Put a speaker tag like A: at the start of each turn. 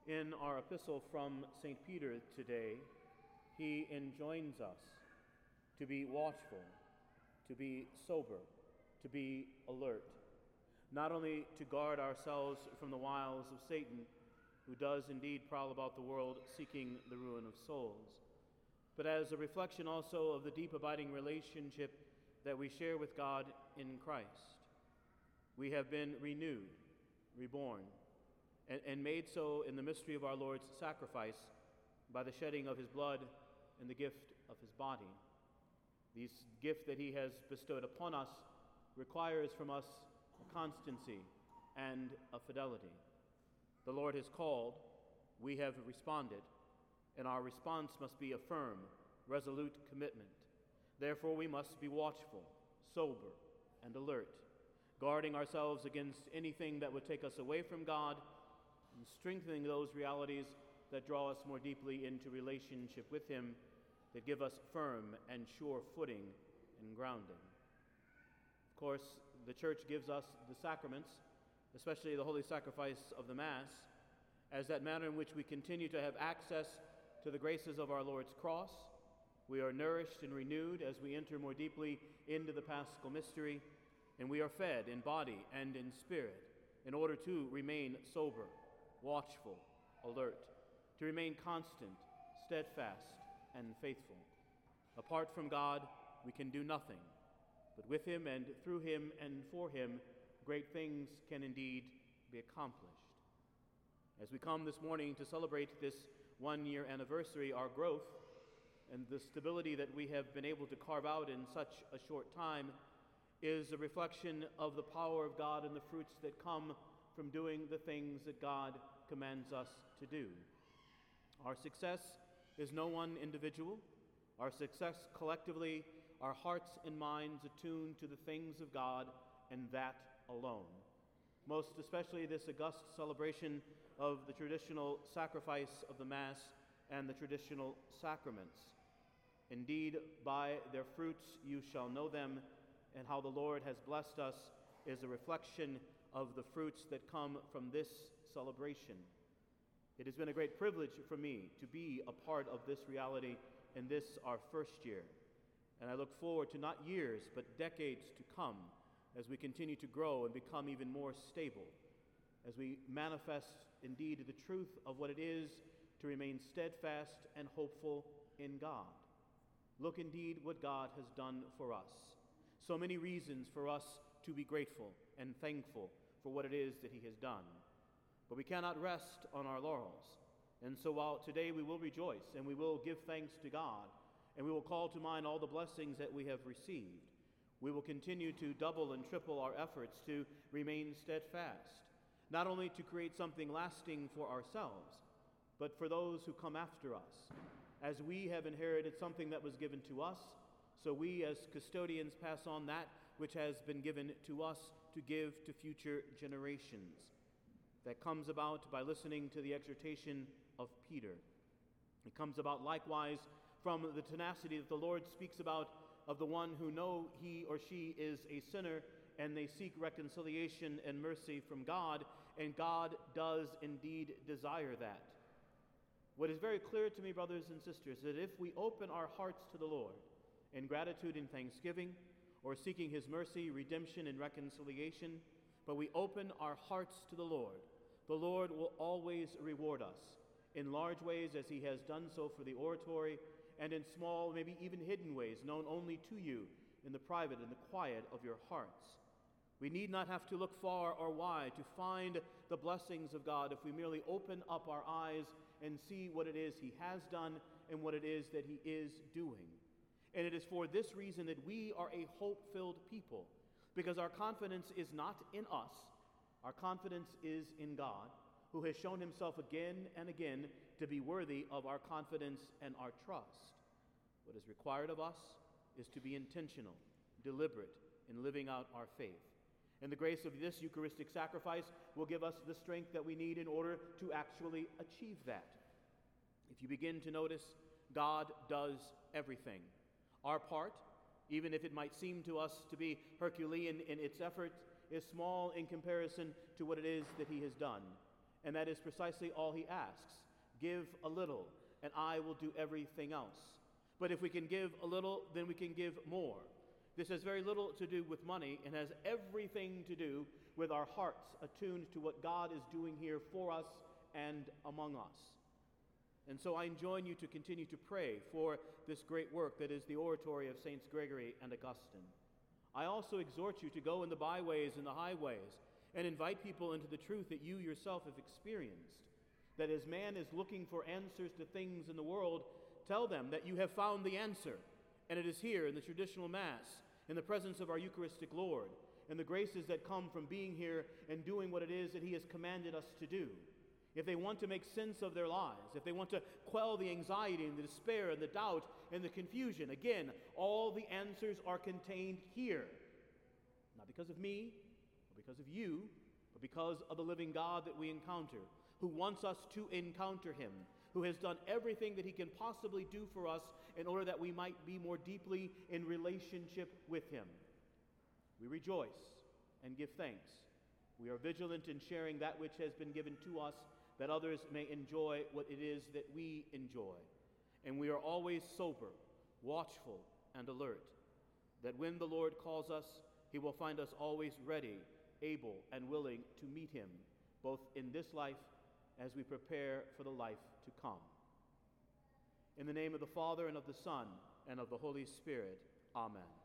A: In our epistle from St. Peter today, he enjoins us to be watchful, to be sober, to be alert, not only to guard ourselves from the wiles of Satan, who does indeed prowl about the world seeking the ruin of souls, but as a reflection also of the deep abiding relationship that we share with God in Christ. We have been renewed, reborn, and made so in the mystery of our Lord's sacrifice by the shedding of his blood and the gift of his body. This gift that he has bestowed upon us requires from us a constancy and a fidelity. The Lord has called, we have responded, and our response must be a firm, resolute commitment. Therefore we must be watchful, sober, and alert, guarding ourselves against anything that would take us away from God and strengthening those realities that draw us more deeply into relationship with him, that give us firm and sure footing and grounding. Of course, the Church gives us the sacraments, especially the holy sacrifice of the Mass, as that manner in which we continue to have access to the graces of our Lord's cross. We are nourished and renewed as we enter more deeply into the Paschal mystery, and we are fed in body and in spirit in order to remain sober, watchful, alert, to remain constant, steadfast, and faithful. Apart from God, we can do nothing, but with him and through him and for him, great things can indeed be accomplished. As we come this morning to celebrate this one-year anniversary, our growth and the stability that we have been able to carve out in such a short time is a reflection of the power of God and the fruits that come from doing the things that God commands us to do. Our success is no one individual. Our success collectively, our hearts and minds attuned to the things of God, and that alone. Most especially this august celebration of the traditional sacrifice of the Mass and the traditional sacraments. Indeed, by their fruits you shall know them, and how the Lord has blessed us is a reflection of the fruits that come from this celebration. It has been a great privilege for me to be a part of this reality in this, our first year. And I look forward to not years, but decades to come as we continue to grow and become even more stable, as we manifest indeed the truth of what it is to remain steadfast and hopeful in God. Look indeed what God has done for us. So many reasons for us to be grateful and thankful for what it is that he has done. But we cannot rest on our laurels. And so while today we will rejoice and we will give thanks to God and we will call to mind all the blessings that we have received, we will continue to double and triple our efforts to remain steadfast, not only to create something lasting for ourselves, but for those who come after us. As we have inherited something that was given to us, so we as custodians pass on that which has been given to us to give to future generations. That comes about by listening to the exhortation of Peter. It comes about likewise from the tenacity that the Lord speaks about of the one who know he or she is a sinner and they seek reconciliation and mercy from God, and God does indeed desire that. What is very clear to me, brothers and sisters, that if we open our hearts to the Lord in gratitude and thanksgiving, or seeking his mercy, redemption, and reconciliation, but we open our hearts to the Lord will always reward us in large ways as he has done so for the oratory, and in small, maybe even hidden ways known only to you in the private and the quiet of your hearts. We need not have to look far or wide to find the blessings of God if we merely open up our eyes and see what it is he has done and what it is that he is doing. And it is for this reason that we are a hope-filled people, because our confidence is not in us. Our confidence is in God, who has shown himself again and again to be worthy of our confidence and our trust. What is required of us is to be intentional, deliberate in living out our faith. And the grace of this Eucharistic sacrifice will give us the strength that we need in order to actually achieve that. If you begin to notice, God does everything. Our part, even if it might seem to us to be Herculean in its effort, is small in comparison to what it is that he has done. And that is precisely all he asks. Give a little, and I will do everything else. But if we can give a little, then we can give more. This has very little to do with money and has everything to do with our hearts attuned to what God is doing here for us and among us. And so I enjoin you to continue to pray for this great work that is the oratory of Saints Gregory and Augustine. I also exhort you to go in the byways and the highways and invite people into the truth that you yourself have experienced. That as man is looking for answers to things in the world, tell them that you have found the answer, and it is here in the traditional Mass, in the presence of our Eucharistic Lord, and the graces that come from being here and doing what it is that he has commanded us to do. If they want to make sense of their lives, if they want to quell the anxiety and the despair and the doubt and the confusion, again, all the answers are contained here. Not because of me, or because of you, but because of the living God that we encounter, who wants us to encounter him, who has done everything that he can possibly do for us in order that we might be more deeply in relationship with him. We rejoice and give thanks. We are vigilant in sharing that which has been given to us, that others may enjoy what it is that we enjoy. And we are always sober, watchful, and alert, that when the Lord calls us, he will find us always ready, able, and willing to meet him, both in this life as we prepare for the life to come. In the name of the Father, and of the Son, and of the Holy Spirit. Amen.